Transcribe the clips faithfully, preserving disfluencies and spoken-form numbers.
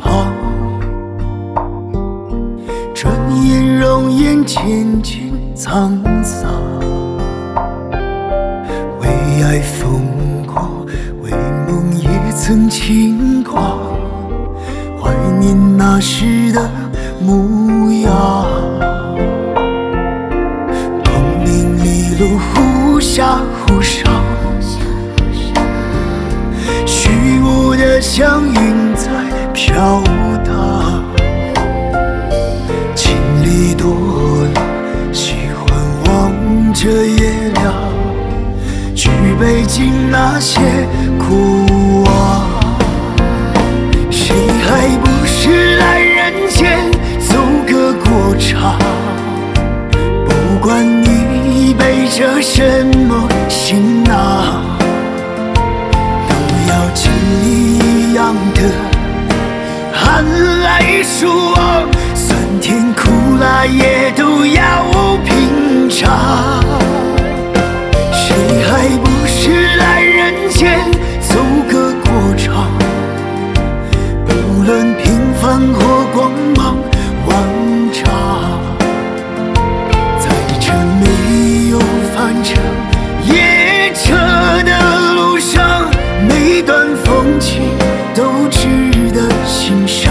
旁，转眼容颜渐渐沧桑。为爱疯狂，为梦也曾轻狂，怀念那时的模样。功名利禄忽下忽上，虚无的像云在飘荡。情里多了，喜欢望着月亮，举杯敬那些苦望。谁还不是来人间走个过场？不管你背着什么行囊，都要经历一样的寒来暑往，酸甜苦辣也都要品尝。谁还不是来人间走个过场？不论平凡或光芒万丈，在这没有翻车夜车的路上，每段风景都值得欣赏。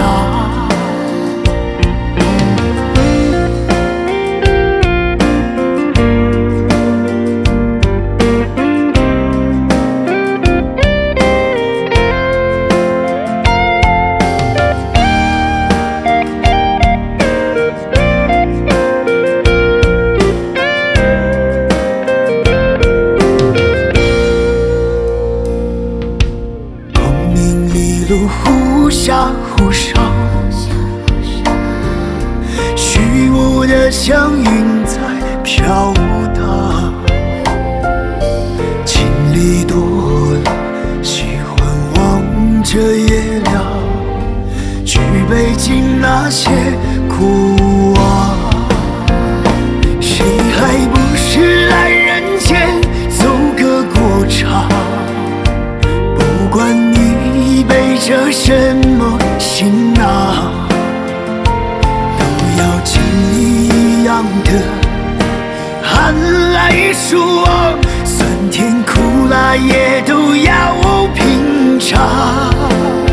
路忽下忽上，虚无的像云在飘荡。情里多了，喜欢望着月亮，举杯敬那些苦望。谁还不是来人间走个过场？不管你背着什么行囊，都要经历一样的寒来暑往，酸甜苦辣也都要品尝。